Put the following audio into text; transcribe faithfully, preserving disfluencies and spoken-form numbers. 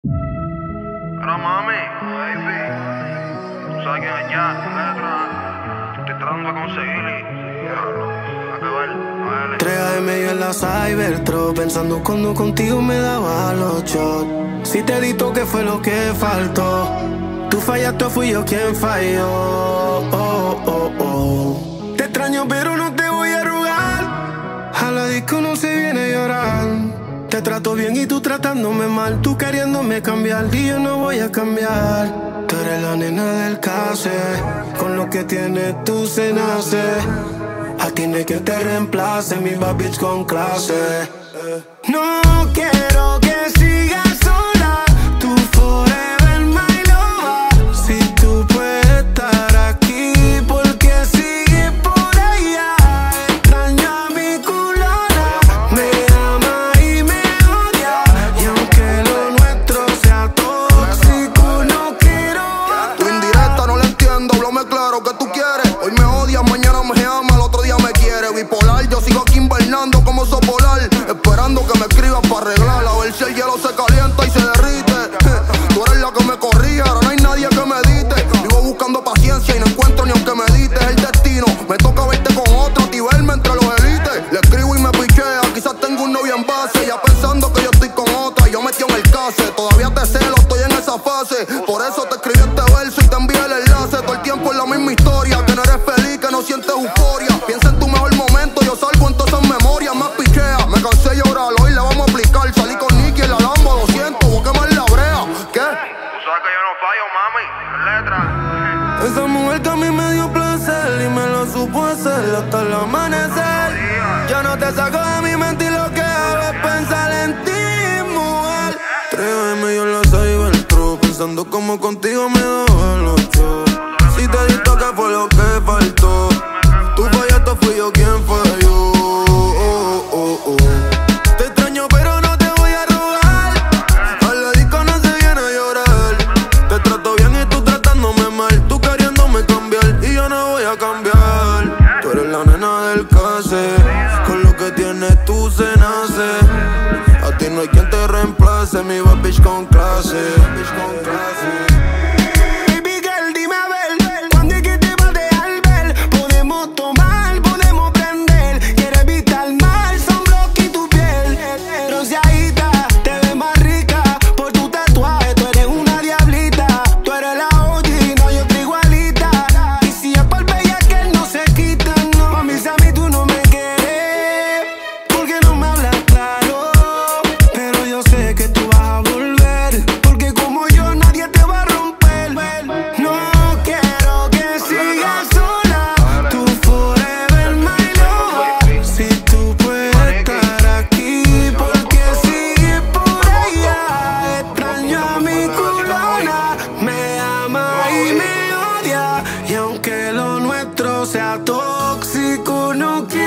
Pero mami, baby, tú sabes quién es ya, letra. Estoy tratando de conseguir y diablo, a que ver, tres a eme yo en la Cybertruck, pensando cuando contigo me daba los shots. Si te di toque fue lo que faltó. Tú fallaste o fui yo quien falló. Oh, oh, oh. Te extraño pero no te voy a rogar. A la disco no se viene a llorar. Te trato bien y tú tratándome mal. Tú queriéndome cambiar y yo no voy a cambiar. Tú eres la nena del case. Con lo que tienes tú se nace. A ti no hay que te reemplace. Mi bad bitch con clase. No quiero que sigas sola. Tú forever my lover. Si tú puedes estar aquí, porque sigues por allá. Extraño a mi culona. Me ama y me odia. Y aunque lo nuestro sea tóxico, no quiero otra. Tu indirecta no la entiendo, háblame claro que tú quieres. Hoy me odias, mañana me ama, el otro día me quiere. Bipolar, yo sigo aquí invernando como sopolar, esperando que me escribas para arreglar. A ver si el hielo se calienta y se derrite. Tú eres la que me corría, ahora no hay nadie que me dite. Vivo buscando paciencia y no encuentro ni aunque me dites. El destino, me toca verte con otro, ti verme entre los élites. Le escribo y me pichea, quizás tengo un novio en base. Ya pensando que yo estoy con otra, yo metí en el case. Todavía te celo, estoy en esa fase. Por eso te escribí este verso y te envié el enlace. Todo el tiempo es la misma historia, que no eres feliz, que no sientes euforia. Piensa en tu mejor momento, yo salgo en todas esas memorias. Más pichea, me cansé de llorar, hoy le vamos a aplicar. Salí con Nicky en la Lambo, lo siento, voy a quemar la brea. ¿Qué? tú sabes que yo no fallo, mami, letra. Esa mujer que a mí me dio placer y me lo supo hacer hasta el amanecer. Yo no te saco de mi mente y lo que hago es pensar en ti, mujer. tres a eme yo en la Cybertruck, pensando como contigo me daba los shots. Si te di toque fue lo que faltó. Tú fallaste, fui yo quien falló. Oh, oh, oh. Te extraño pero no te voy a rogar. A la disco no se viene a llorar. Te trato bien y tú tratándome mal. Tú queriéndome cambiar y yo no voy a cambiar. Tú eres la nena del case. Con lo que tienes tú se nace. A ti no hay quien te reemplace. Mi bad bitch con clase. Bitch con clase. Baby girl, dime a ver, ¿cuándo es que te vas a dejar ver? Podemos tomar, podemos prender. Quiero evitar mal, sunblock y tu piel. Bronceadita, te ves más rica por tu tatuaje. Tú eres una diablita. Tú eres la o ge, no hay otra igualita. Y si es por bella que él no se quita, no. Mami, si a mí tú no me quieres, porque no me hablas claro. Pero yo sé que tú vas a volver, porque como yo nadie te va a romper. No quiero que sigas sola. Tú forever my lover. Si tú puedes estar aquí, porque sigues por allá. Extraño a mi culona. Me ama y me odia. Y aunque lo nuestro sea tóxico, no quiero